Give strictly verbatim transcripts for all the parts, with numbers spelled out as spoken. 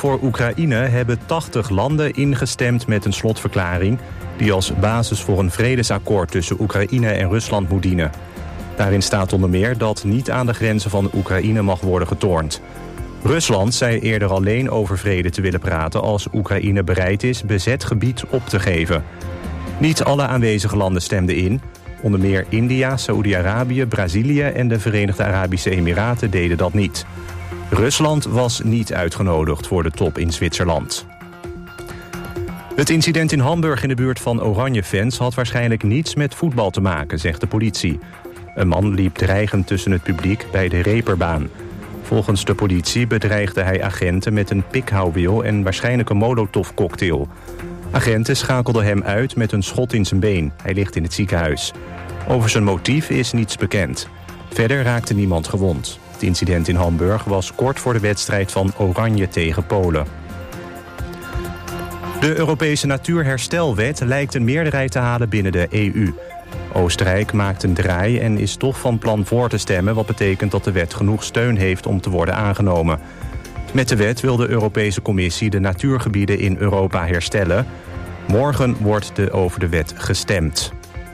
voor Oekraïne hebben tachtig landen ingestemd met een slotverklaring die als basis voor een vredesakkoord tussen Oekraïne en Rusland moet dienen. Daarin staat onder meer dat niet aan de grenzen van Oekraïne mag worden getornd. Rusland zei eerder alleen over vrede te willen praten als Oekraïne bereid is bezet gebied op te geven. Niet alle aanwezige landen stemden in. Onder meer India, Saoedi-Arabië, Brazilië en de Verenigde Arabische Emiraten deden dat niet. Rusland was niet uitgenodigd voor de top in Zwitserland. Het incident in Hamburg in de buurt van Oranje-fans had waarschijnlijk niets met voetbal te maken, zegt de politie. Een man liep dreigend tussen het publiek bij de Reeperbaan. Volgens de politie bedreigde hij agenten met een pikhouwiel en waarschijnlijk een molotovcocktail. Agenten schakelden hem uit met een schot in zijn been. Hij ligt in het ziekenhuis. Over zijn motief is niets bekend. Verder raakte niemand gewond. Het incident in Hamburg was kort voor de wedstrijd van Oranje tegen Polen. De Europese Natuurherstelwet lijkt een meerderheid te halen binnen de E U. Oostenrijk maakt een draai en is toch van plan voor te stemmen, wat betekent dat de wet genoeg steun heeft om te worden aangenomen. Met de wet wil de Europese Commissie de natuurgebieden in Europa herstellen. Morgen wordt de over de wet gestemd.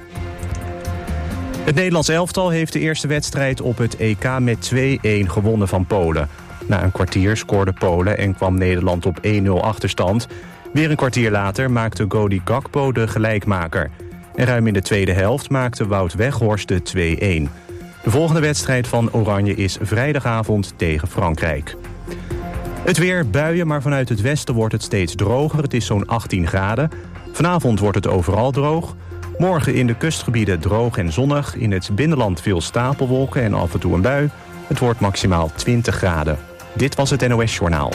Het Nederlands elftal heeft de eerste wedstrijd op het E K met twee-een gewonnen van Polen. Na een kwartier scoorde Polen en kwam Nederland op één nul achterstand. Weer een kwartier later maakte Cody Gakpo de gelijkmaker. En ruim in de tweede helft maakte Wout Weghorst de twee-een. De volgende wedstrijd van Oranje is vrijdagavond tegen Frankrijk. Het weer, buien, maar vanuit het westen wordt het steeds droger. Het is zo'n achttien graden. Vanavond wordt het overal droog. Morgen in de kustgebieden droog en zonnig. In het binnenland veel stapelwolken en af en toe een bui. Het wordt maximaal twintig graden. Dit was het N O S Journaal.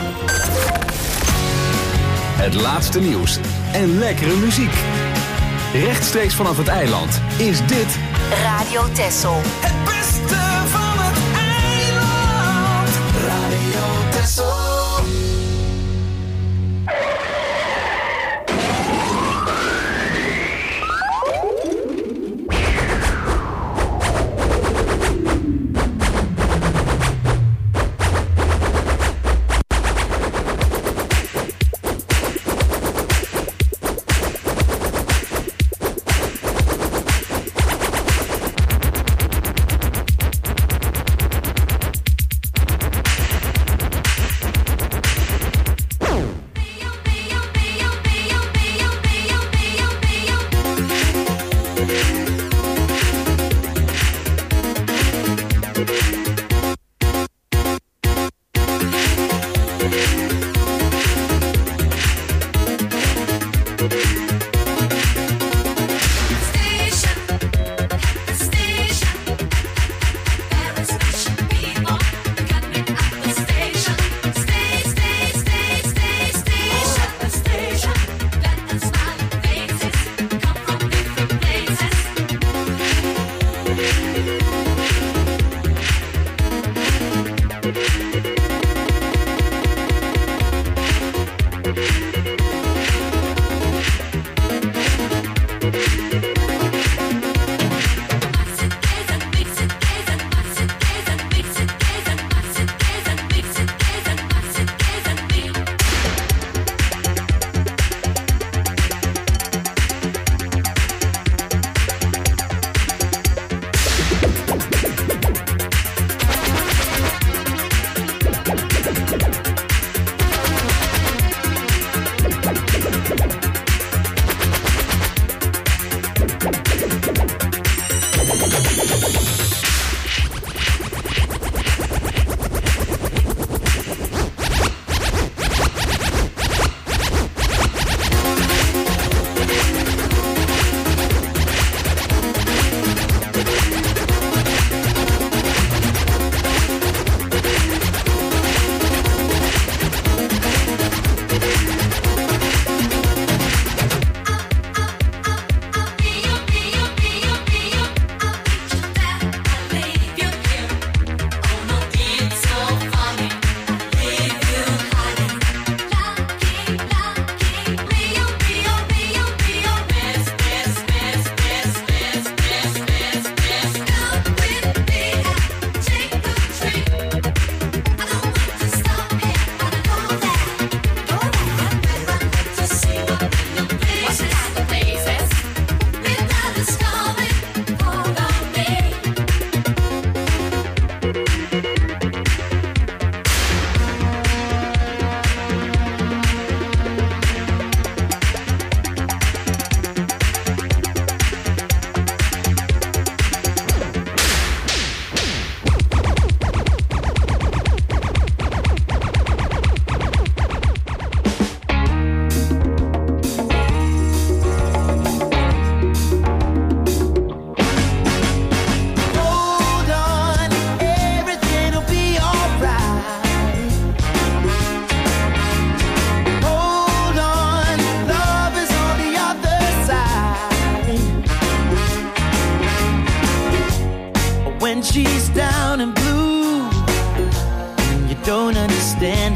Het laatste nieuws en lekkere muziek. Rechtstreeks vanaf het eiland is dit Radio Texel. Het beste van het eiland. Radio Texel.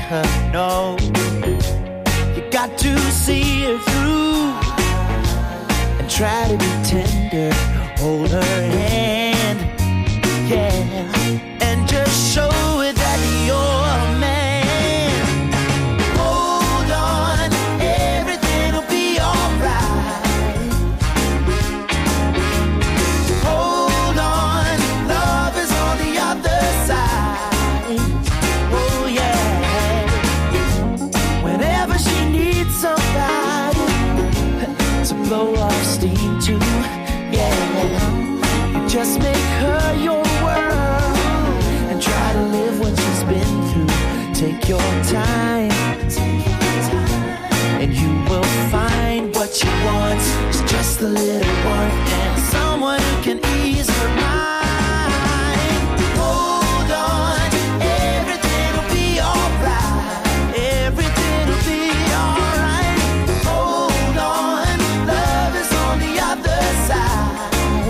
her, no. You got to see her through and try to be tender, hold her hand, yeah, and just show her that you're a man. Hold on, everything will be alright. Hold on, love is on the other side. Oh yeah. Whenever she needs somebody to blow off steam to, yeah, just make her your world and try to live what she's been through. Take your time, and you will find what she wants. It's just a little work and someone who can ease her mind. Hold on, everything will be alright. Everything will be alright. Hold on, love is on the other side.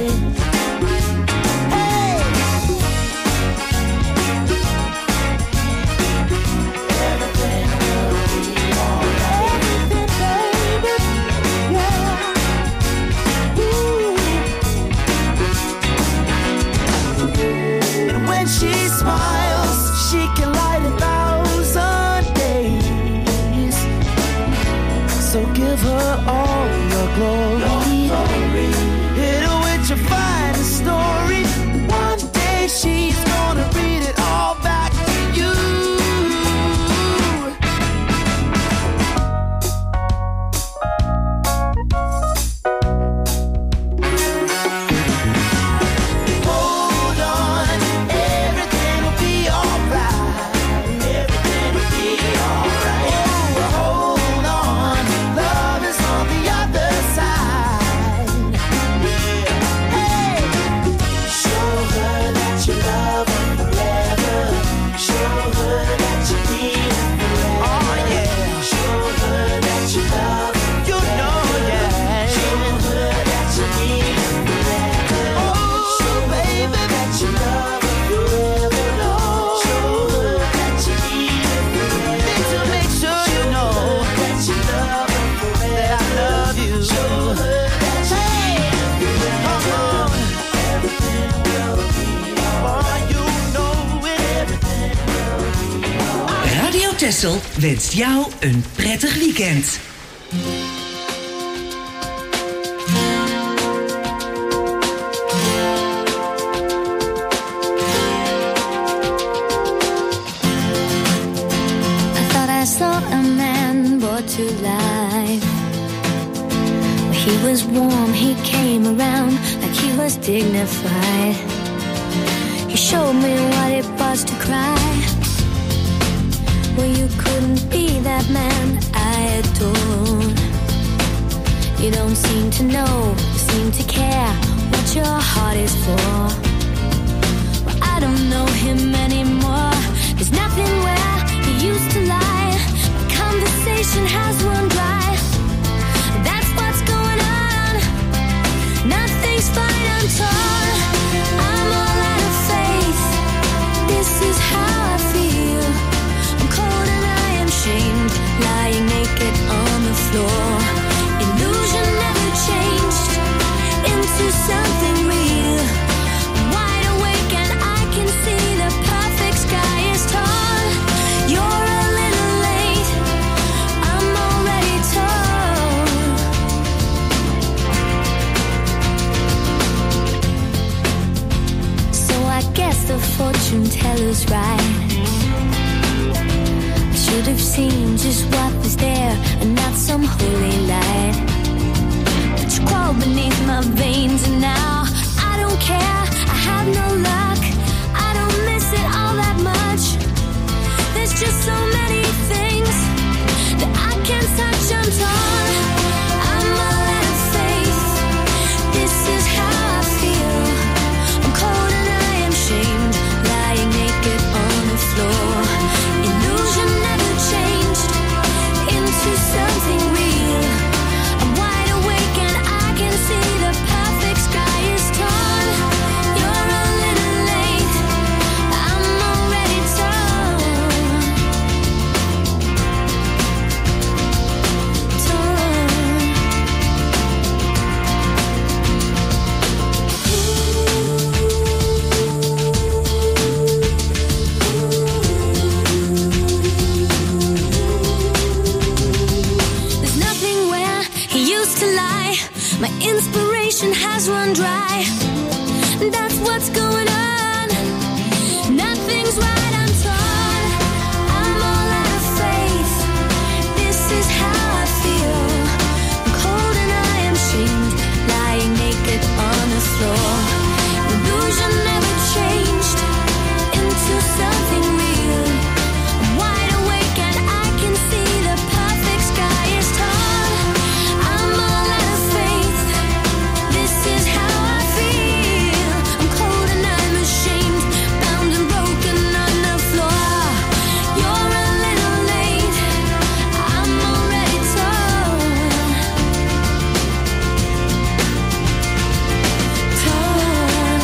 She smiles, she can light a thousand days. So give her all your glory. Hit her with your finest story. One day she's gonna read it all back to you. Hold on, everything will be alright. Everything will be alright. Oh, hold on, love is on the other side. Yeah. Hey, show her that you love her forever. Show her that you need her forever. Oh yeah. Show her that you love her. You know, yeah. Show her that you need her forever. Oh, show baby that you love her forever. Lord. Show her that you need her forever. Need to make sure you know that you love her forever. That I love you. Show her that you need her forever. Come on. Everything will be alright. You know it. Everything will be alright. Radio Texel wenst jou een prettig weekend. I thought I saw a man brought to life. He was warm, he came around like he was dignified. He showed me what it was to cry. Well, you couldn't be that man I adored. You don't seem to know, seem to care what your heart is for. Well, I don't know him anymore. There's nothing where he used to lie. My conversation has run dry. That's what's going on. Nothing's fine, I'm torn. I'm all out of faith. This is how I feel. I'm cold and I am shamed, lying naked on the floor. Illusion never changed into something real. I'm wide awake and I can see the perfect sky is torn. You're a little late, I'm already torn. So I guess the fortune teller's right. I should have seen just what was there and not some holy light. But you crawled beneath my veins and now I don't care, I have no luck. I don't miss it all that much. There's just so many things that I can't touch, I'm torn. I'm all out of faith. This is how I feel. I'm cold and I am shamed, lying naked on the floor. Illusion never changed into something real. I'm wide awake and I can see the perfect sky is torn. You're a little late, I'm already torn. inspiration has run dry. That's what's going on. Nothing's right, I'm torn. I'm all out of faith. This is how I feel. I'm cold and I am shamed, lying naked on the floor. Illusion never changed into something real. I'm wide awake and I can see the perfect sky is tall. I'm all out of faith. This is how I feel. I'm cold and I'm ashamed, bound and broken on the floor. You're a little late, I'm already torn. Torn.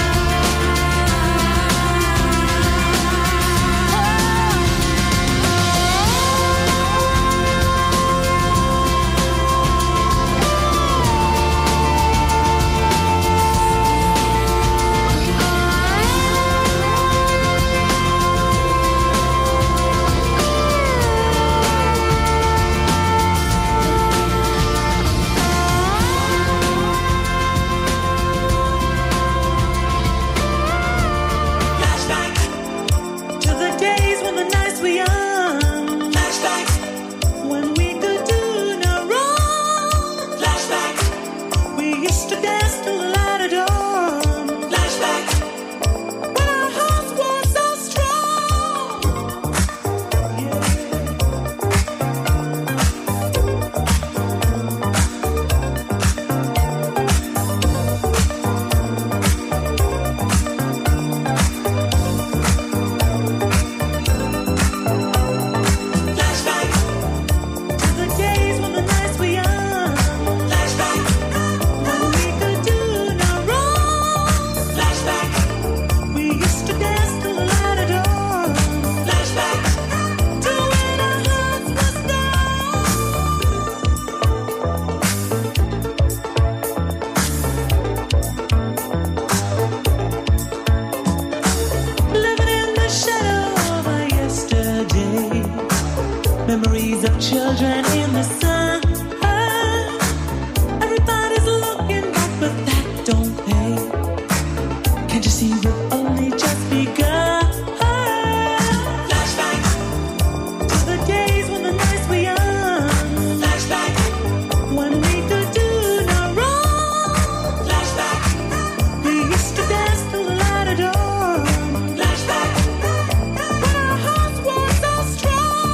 Flashback to the days when the nights were young. Flashback when we could do no wrong. Flashback we used to dance till the light of dawn. Flashback when our hearts were so strong. Yeah. Flashback to the days when the nights were young. Flashback when we could do no wrong. Flashback we used to dance till the light of dawn. Flashback to when our hearts were strong. Living in the shadow of our yesterday. Memories of children in the sun. Everybody's looking back, but that don't pay. Can't you see we've only just begun? Flashback to the days when the nights were young. Flashback when we could do no wrong. Flashback we used to dance till the light of dawn. Flashback when our hearts were so strong.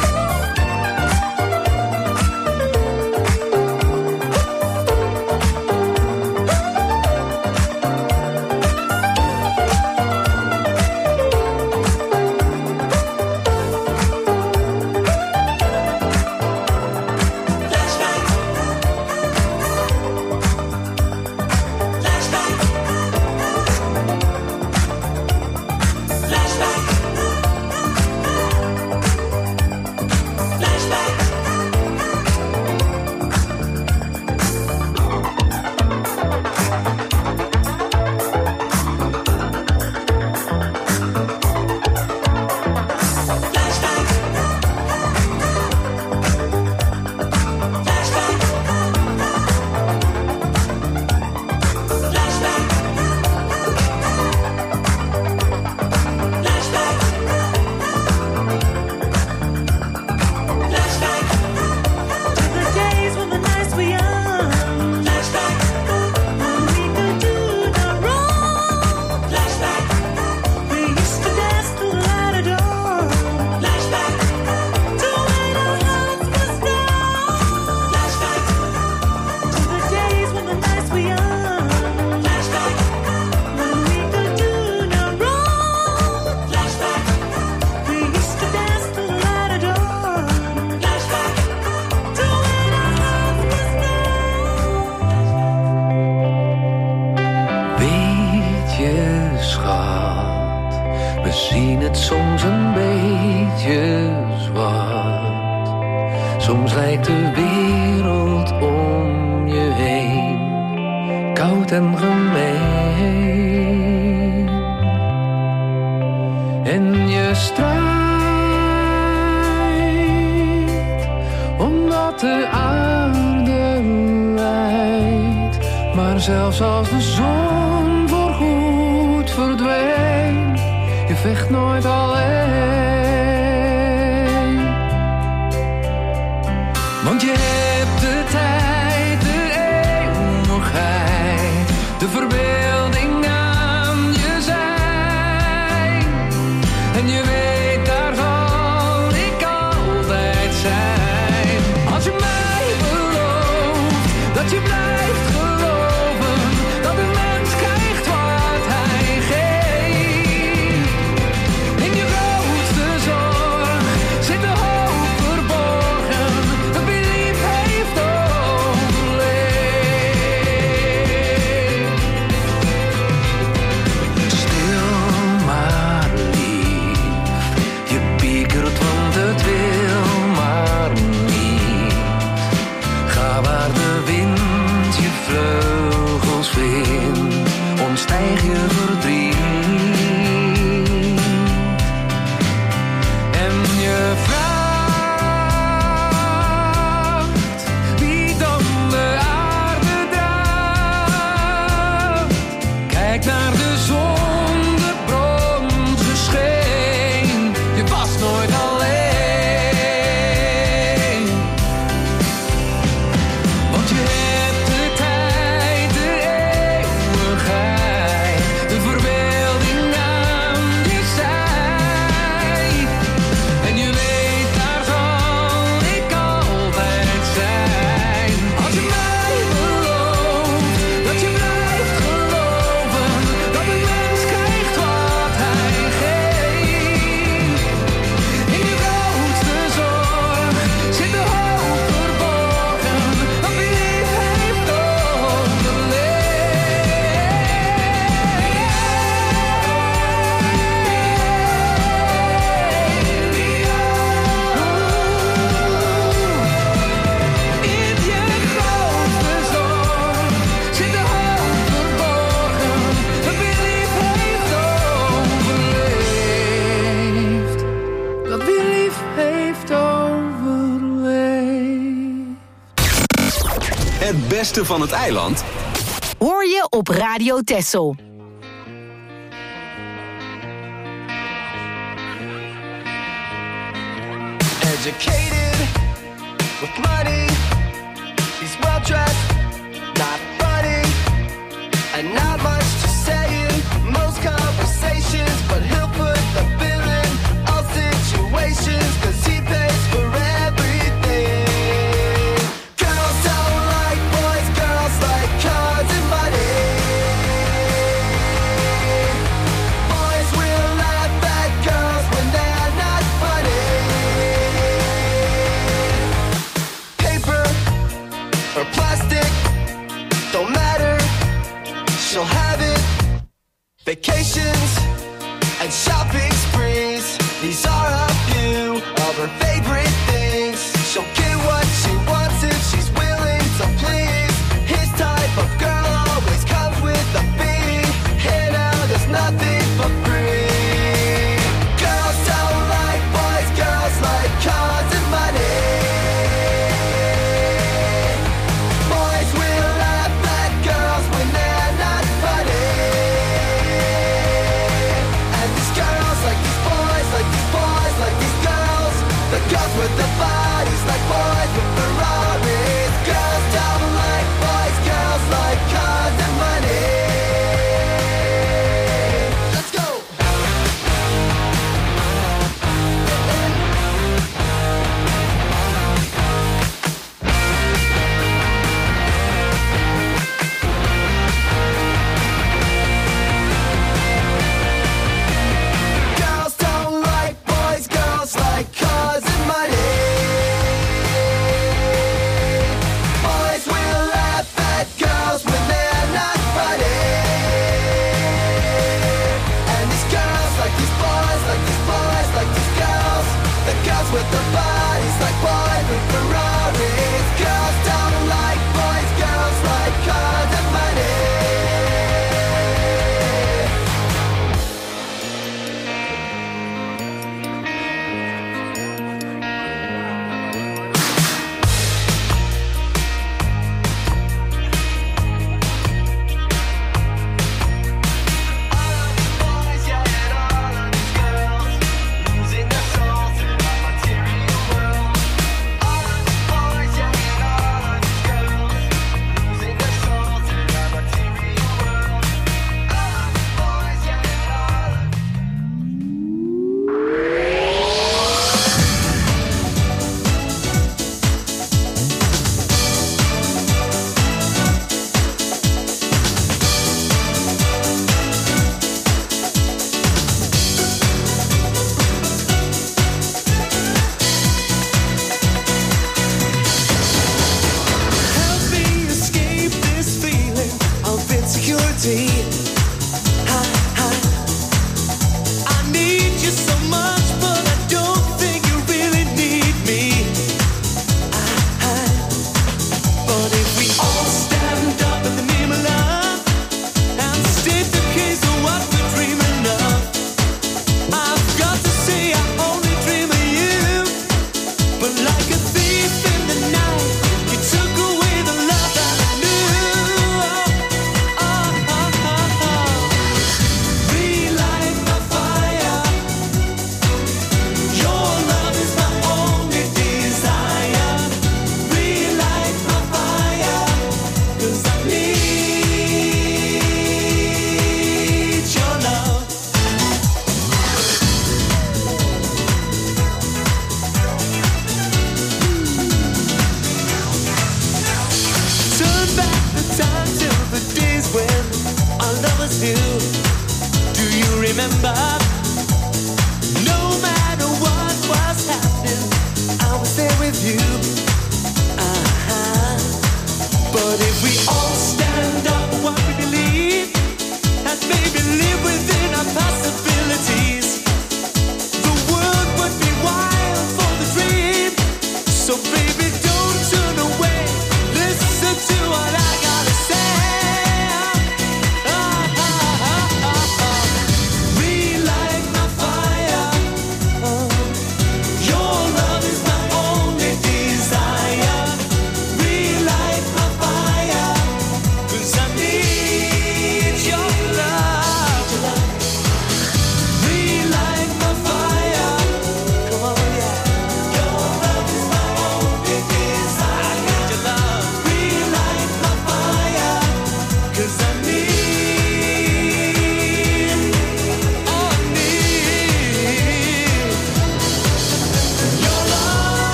zien het soms een beetje zwart. Soms lijkt de wereld om je heen koud en gemeen. En je strijdt omdat de aarde lijdt Maar zelfs als de zon voorgoed verdween, je vecht nooit alleen. Want je hebt de tijd, de eeuwigheid, de verbeelding aan je zij. En je weet, daar zal ik altijd zijn. Als je mij belooft dat je blijft geloven, dat een mens krijgt wat hij geeft. In je grootste zorg zit de hoop verborgen, dat wie lief heeft overleefd. Stil maar lief, je piekert want het wil maar niet. Ga waar de wind je vleugels vindt, ontstijg je verdriet. En je vraagt wie dan de aarde draagt. Kijk naar de zon, de bronzen scheen. Je was nooit alleen. Want je hebt de tijd, de eeuwigheid, de verbeelding aan je zij. En je weet, daar zal ik altijd zijn. Als je mij belooft dat je blijft geloven, dat een mens krijgt wat hij geeft. In je grootste zorg zit de hoop verborgen, dat wie lief heeft overleefd. In je grootste zorg zit de hoop verborgen, dat wie lief heeft overleefd. Dat wie lief heeft overleefd. Het beste van het eiland Hoor je op Radio Texel. Educated with money, he's well dressed, not funny, and not much to say in most conversations, but he'll put the bill in all situations, cause he pays for everything. Girls don't like boys, girls like cars and money. Boys will laugh at girls when they're not funny. Paper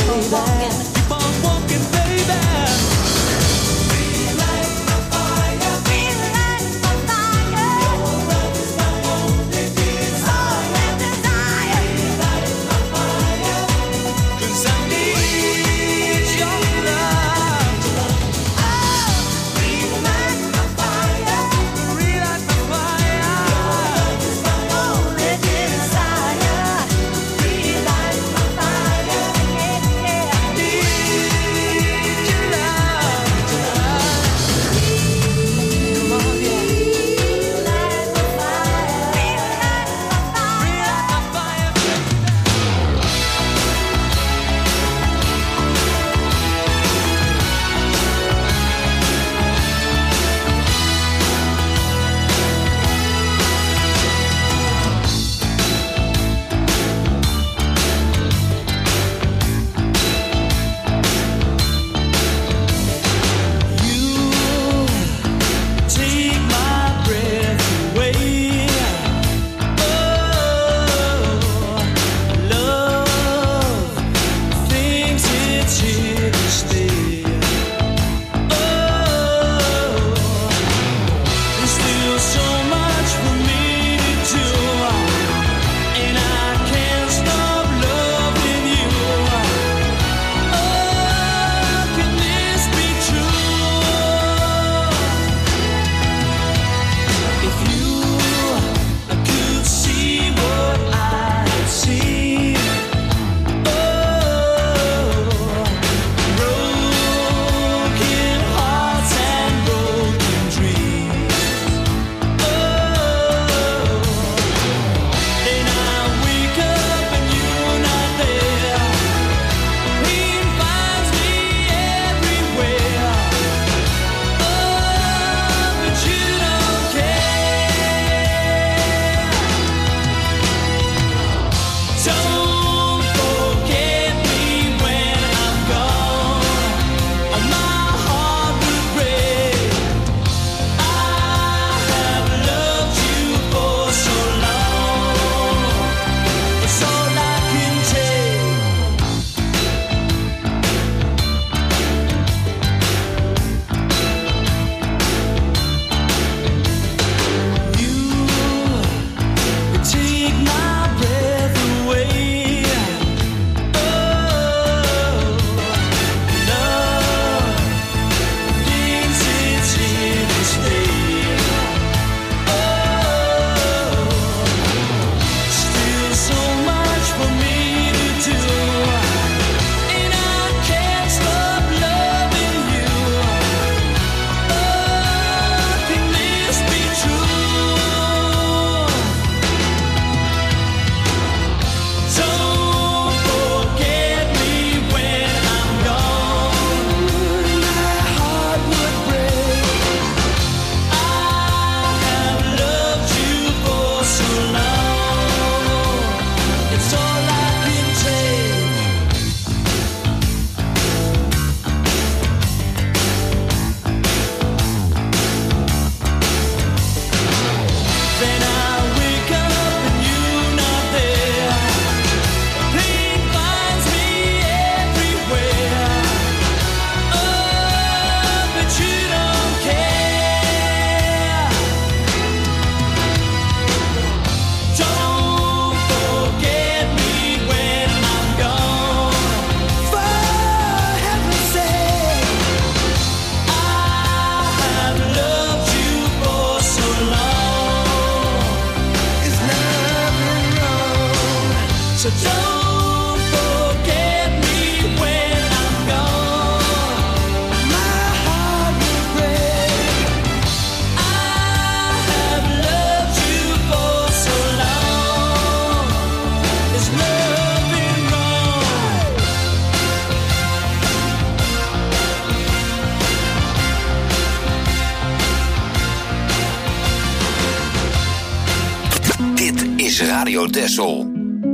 Radio Texel.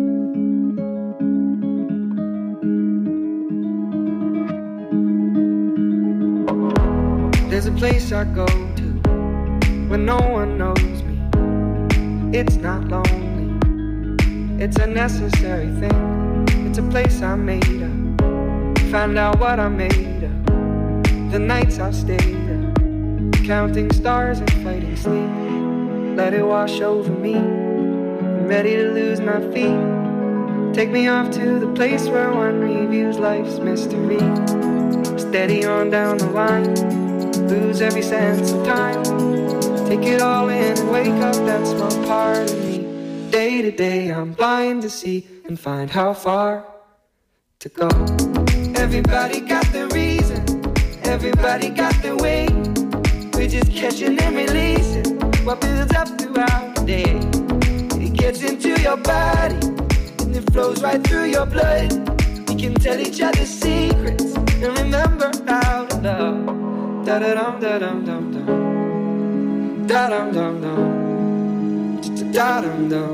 There's a place I go to when no one knows me. It's not lonely, it's a necessary thing. It's a place I made up find out what I'm made of. The nights I've stayed up, counting stars and fighting sleep. Let it wash over me. I'm ready to lose my feet. Take me off to the place where one reviews life's mystery. Steady on down the line, lose every sense of time. Take it all in and wake up that small part of me. Day to day I'm blind to see and find how far to go. Everybody got their reason, everybody got their way. We're just catching and releasing what builds up throughout the day. It gets into your body and it flows right through your blood. We can tell each other secrets and remember how to love. Da da dum da dum dum dum. Da dum dum dum. Da dum dum.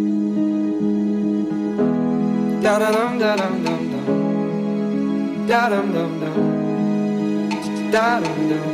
Da da dum da dum dum dum. Da dum dum dum. Da dum dum.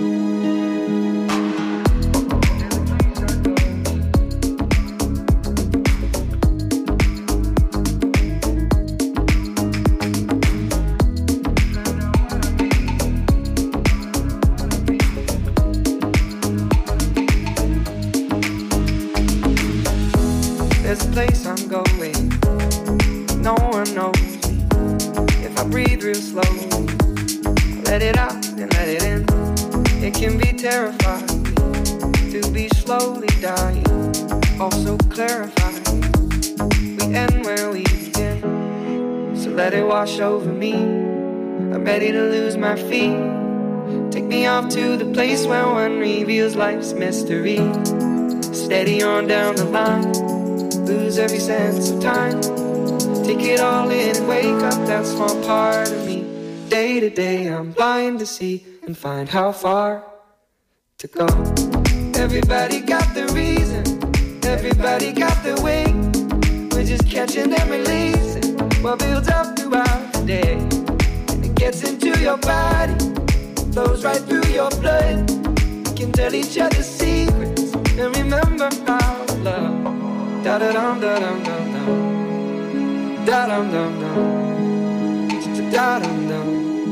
There's a place I'm going, no one knows me. If I breathe real slowly, I let it out and let it in. It can be terrifying to be slowly dying, also clarifying. We end where we begin, so let it wash over me. I'm ready to lose my feet. Take me off to the place where one reveals life's mystery. Steady on down the line, lose every sense of time. Take it all in and wake up that small part of me. Day to day I'm blind to see and find how far to go. Everybody got their reason, everybody got their way. We're just catching and releasing what builds up throughout the day. And it gets into your body, flows right through your blood. We can tell each other secrets and remember how to love. Da da dum da dum dum dum. Da dum dum dum. Da dum dum.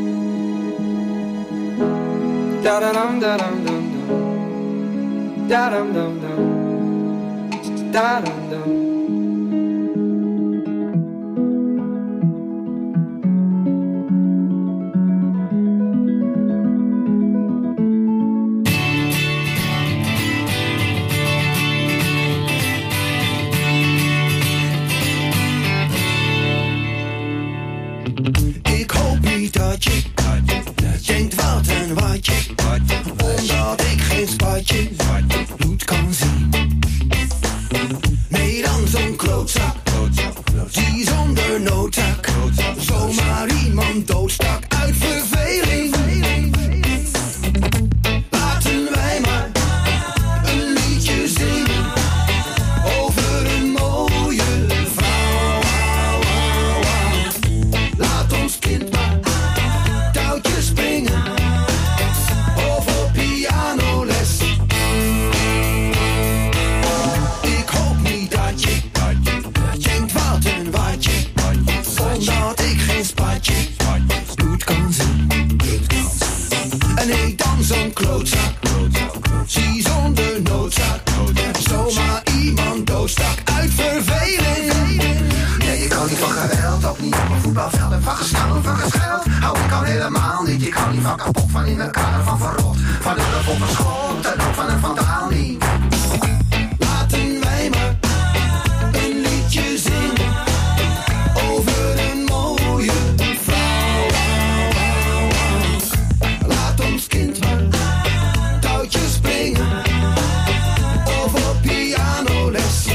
Da da dum da dum dum dum. Da dum dum dum. Da dum dum. Ik hoop niet dat je denkt wat en wat je, omdat ik geen spatje bloed kan zien. Nee, dan zo'n klootzak, die zonder noodzaak zomaar iemand doodstak uit verveling. Laten wij maar een liedje zingen over een mooie vrouw. Laat ons kind maar touwtjes springen of op pianoles. Ik hoop niet dat je denkt wat en wat je, omdat ik geen spatje bloed kan zien. En nee, dan zo'n klootzak, zie zonder noodzaak zomaar iemand doodstak uit verveling. Nee, ik hou niet van geweld, ook niet op een voetbalveld. En van gestaan, van gescheld, hou ik al helemaal niet. Ik hou niet van kapot, van in elkaar, van verrot, van een op een schot en ook van een vandaal niet. Laten wij maar een liedje zingen over een mooie vrouw. Laat ons kind maar touwtjes springen of op pianoles.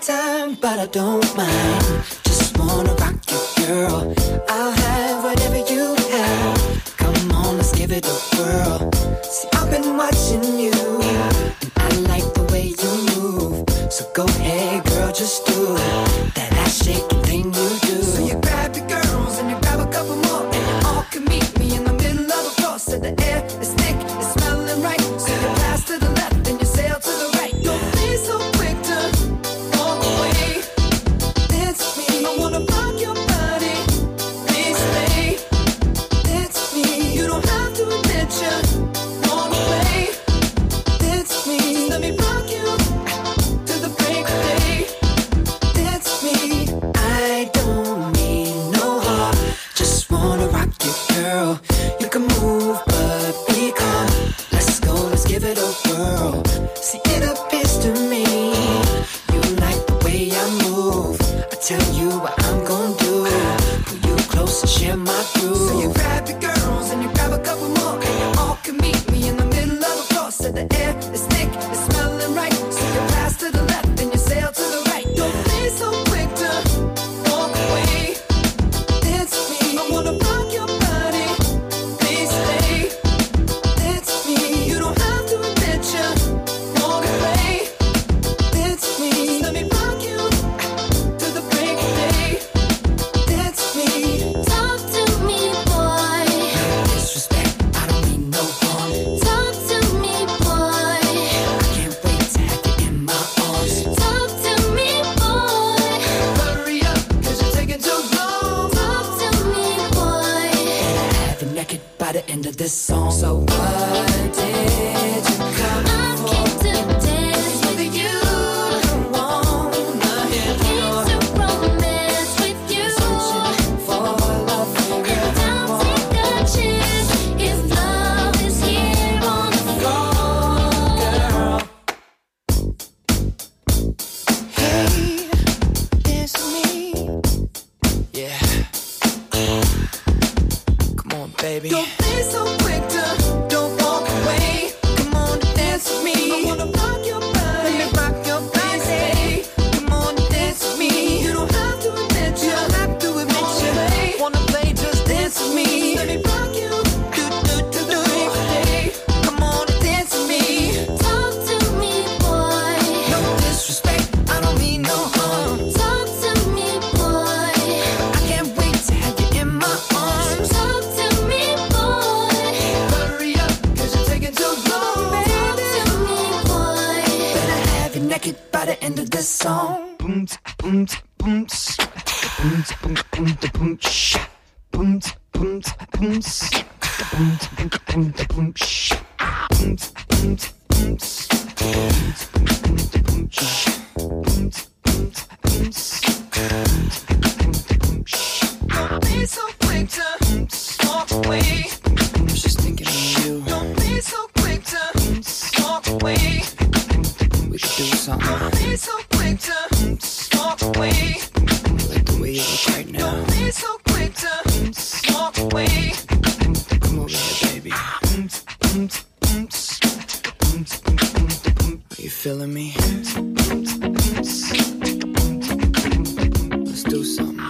time, but I don't mind. Just wanna rock you, girl. I'll have whatever you have. Come on, let's give it a whirl. See, I've been watching you, and I like the way you move. So go ahead, girl, just do that ass shaking thing you do. So you grab your girls and you grab a couple more, and you all can meet me in the middle of the floor. So the air is thick, it's smelling right. So you pass to the left and you sail to the right. Don't be so quick to walk away. Dance with me, I wanna rock your body. Please stay. Dance with me, you don't have to admit you want away. Dance with me, let me rock you to the break of day. Dance with me, I don't mean no harm. Just wanna rock you, girl. You can move, but be calm. Let's go, let's give it a whirl. See, it appears to me you like the way I move. I tell you what I'm gonna do. Pull you close and share my groove. So you grab your girls and you grab a couple more, and you all can meet me in the middle of the floor. So the air is thick, it's smelling right. So you pass to the left and you sail to the right. Don't be so quick to walk away. Dance with me, I wanna rock your body. Please stay. Dance with me, you don't have to admit you want away. Dance with me, let me rock you to the break of day. Dance with me. Talk to me, boy. Disrespect, I don't mean no harm. Talk to me, boy. I can't wait to have you in my arms. Talk to me, boy. Hurry up, cause you're taking too long. Talk to me, boy. Have you naked by the end of this song. So what did you come I came to dance with you. wanna hear? Came to romance with you. For love, And I'll take a chance if love is here on the floor. girl. Hey, dance with me. Yeah. Come on, baby. Don't be so quick to don't walk away. Come on and dance with me. I wanna rock your body. Let me rock your body. Come on and dance with me. You don't have to admit you. don't have to admit you. Wanna play, just dance with me. Let me rock you. Do do do do. Come on and dance with me. Talk to me, boy. No disrespect, I don't mean no harm. Talk to me, boy. I can't wait to have you in my arms. Talk to me, boy. Hurry up, cause you're taking too long. Talk to me, boy. Better have you naked by the end of this song. Boom, boom, boom, boom, boom, boom, boom, sha. Boom, boom, boom, boom, boom, boom, boom, sha. Boom, boom, boom, boom, boom, sha. Boom, boom, boom, boom, sha. Don't be so quick to walk away. I was just thinking of you. Don't be so quick to walk away. We could do something Don't be so quick to walk away. like the way you look right now. Don't be so quick to walk away. Come over here, baby. Are you feeling me? Let's do something.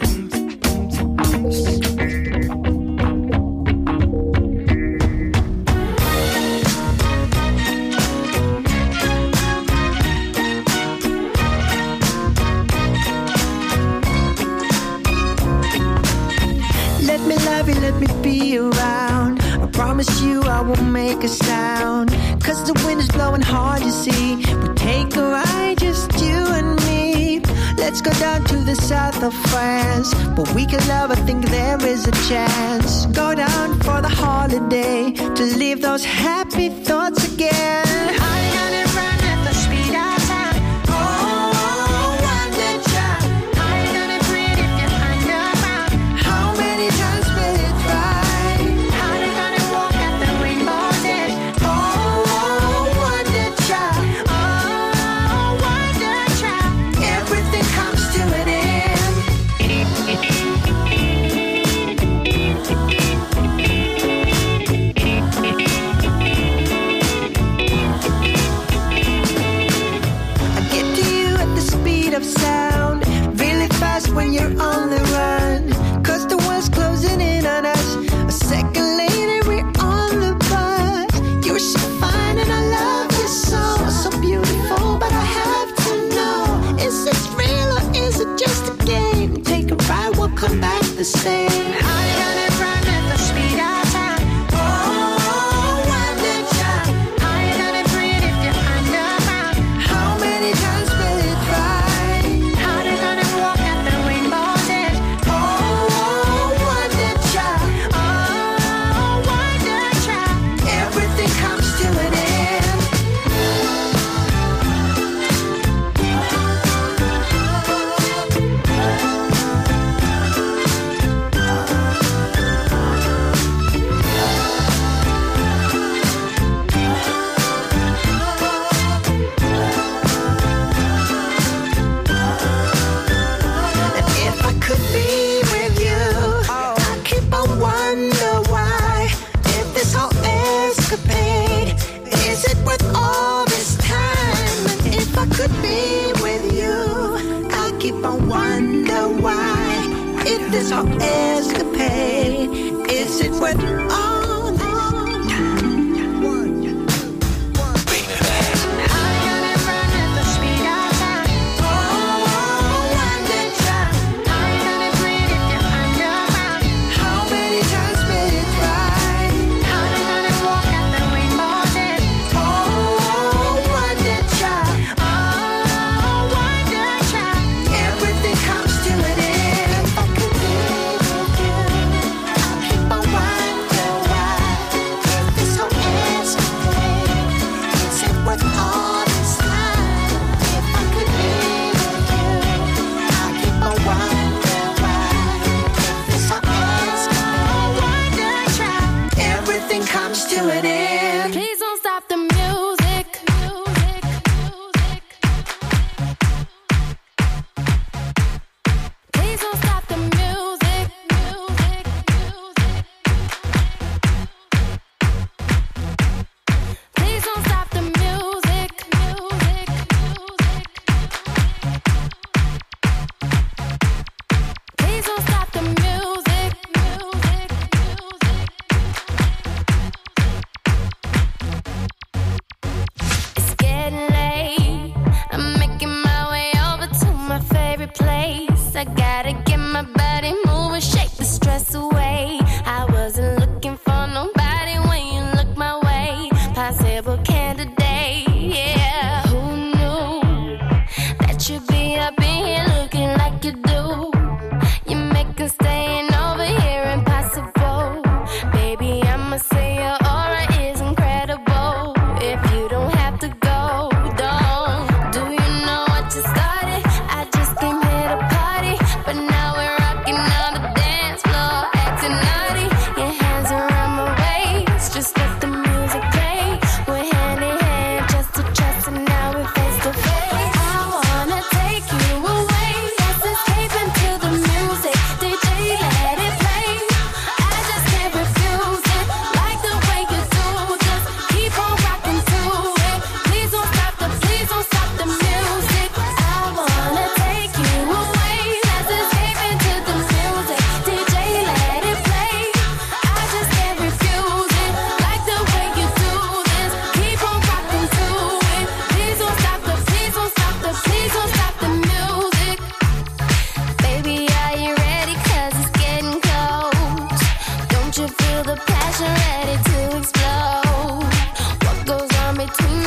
Let me love you, let me be around. I promise you I won't make a sound. Cause the wind is blowing hard, you see. We take a ride, just you and me. Let's go down to the south of France. But we can love, I think there is a chance. Go down for the holiday to leave those happy thoughts again. I got it run at the speed of sound. Oh, wonder child. I got it pretty if you're underground. How many times will you try? How they gonna walk at the rainbow's edge? Oh, wonder child. Oh, wonder child. Everything comes to an end.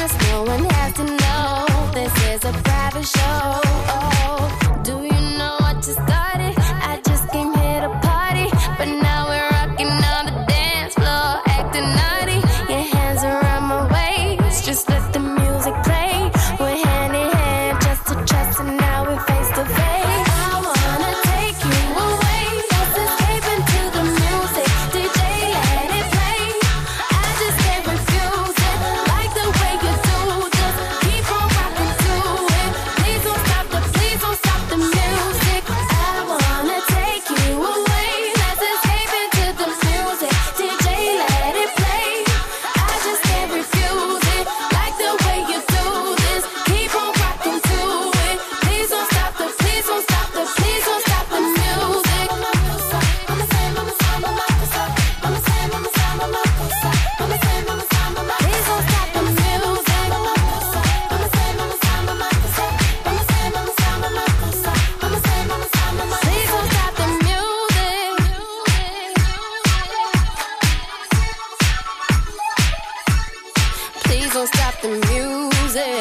promise no one has to know. This is a private show. Oh, do you know what just started? I just came here to party, but now we're rocking on the dance floor, acting naughty. Your hands around my waist, just let the music play. We're hand in hand, just to trust, and now we're face to face. I wanna take you away, let's escape into the music. D J, let it play. I just can't refuse it, like the way you do. Just keep on rocking to it. Please don't stop the, please don't stop the music. I wanna take you away, let's escape into the music. D J, let it play. I just can't refuse it, like the way you do this. Keep on rocking to it. Please don't stop the, please don't stop the, please don't stop the music. Mama say, mama say, mama say, mama say, mama say, mama say, mama say, mama say, mama say, please don't stop the music. Mama say, mama say, mama say, mama say, mama say, mama say, mama say, mama say, mama say, please don't stop the music. Please don't stop the music.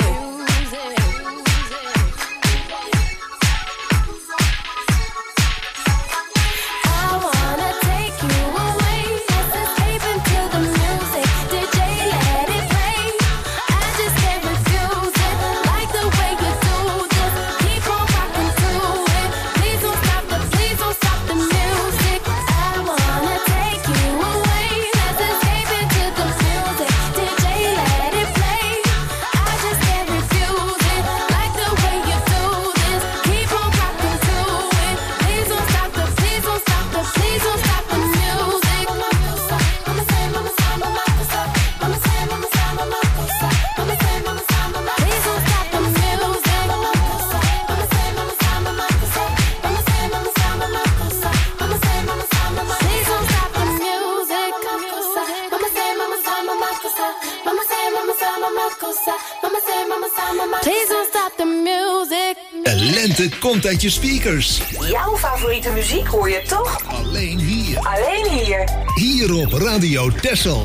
I wanna take you away, let's escape into the music. D J, let it play. I just can't refuse it, like the way you do. Just keep on rocking to it. Please don't stop the, please don't stop the music. I wanna take you away, let's escape into the music. D J, let it play. I just can't refuse it, like the way you do this. Keep on rocking to it. Please don't stop the, please don't stop the, please don't stop the music. Mama say, mama say, mama say, mama say, mama say, mama say, mama say, mama say, mama say, please don't stop the music. Mama say, mama say, mama say, mama say, mama say, mama say, mama say, mama say, mama say, please don't stop the music. Mama say, mama say, mama say, mama say, mama say, mama say, mama say, mama say, mama say, please don't stop the music. De lente komt uit je speakers. Jouw favoriete muziek hoor je toch? Alleen hier. Alleen hier. Hier op Radio Texel.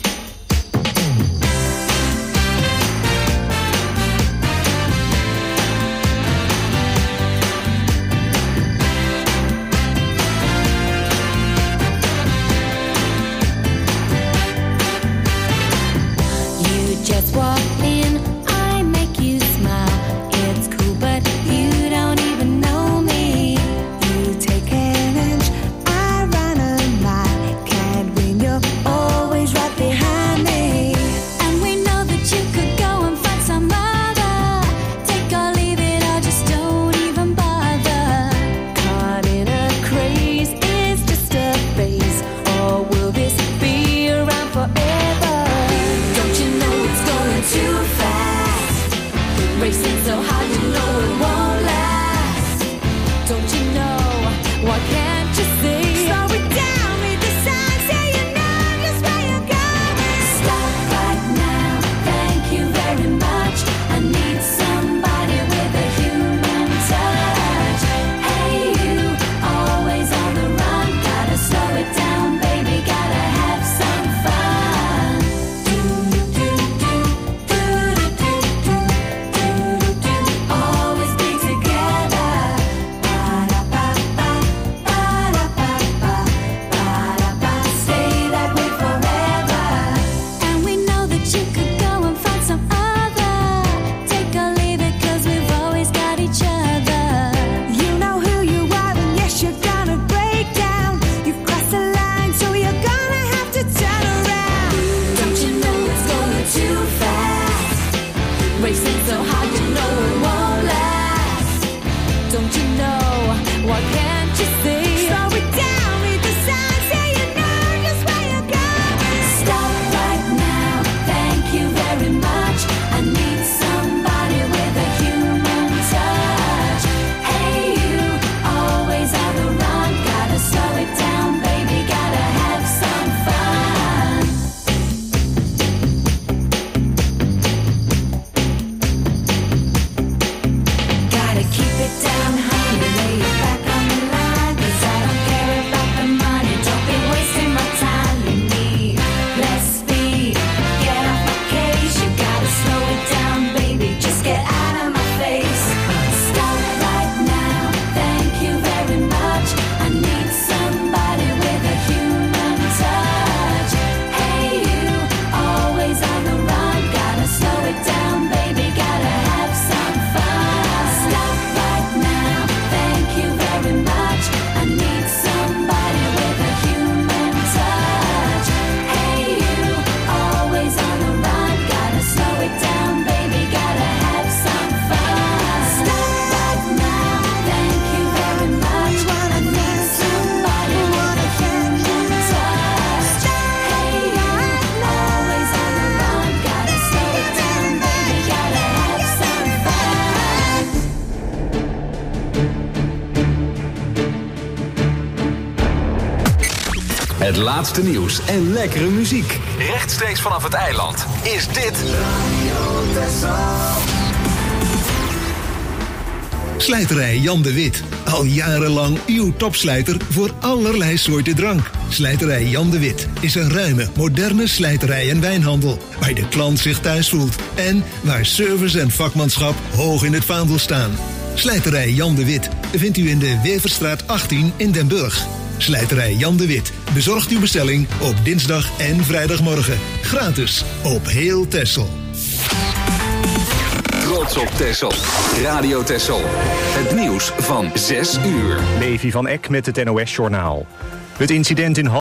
You just walk in, I make you smile. It's cool, but you don't even know me. You take an inch, I run a mile. Can't win, you're always right. Het laatste nieuws en lekkere muziek. Rechtstreeks vanaf het eiland is dit Slijterij Jan de Wit. Al jarenlang uw topslijter voor allerlei soorten drank. Slijterij Jan de Wit is een ruime, moderne slijterij en wijnhandel. Waar de klant zich thuis voelt. En waar service en vakmanschap hoog in het vaandel staan. Slijterij Jan de Wit vindt u in de Weverstraat achttien in Den Burg. Slijterij Jan de Wit bezorgt uw bestelling op dinsdag en vrijdagmorgen. Gratis op heel Texel. Trots op Texel. Radio Texel. Het nieuws van zes uur. Levi van Eck met het N O S-journaal. Het incident in